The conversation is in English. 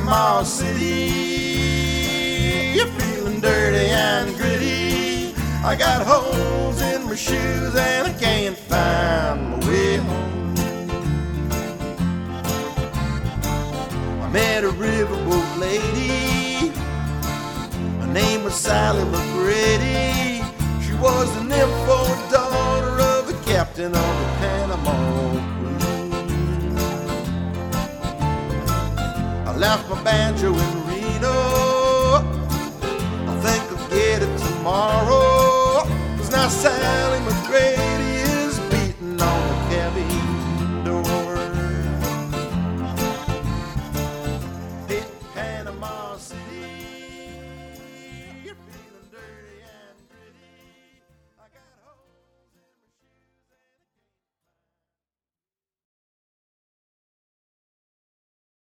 Panama City, feeling dirty and gritty. I got holes in my shoes and I can't find my way home. I met a riverboat lady, her name was Sally McGrady. She was the nympho daughter of the captain of the Panama crew. I left my banjo in Reno, I think I'll get it tomorrow. 'Cause now Sam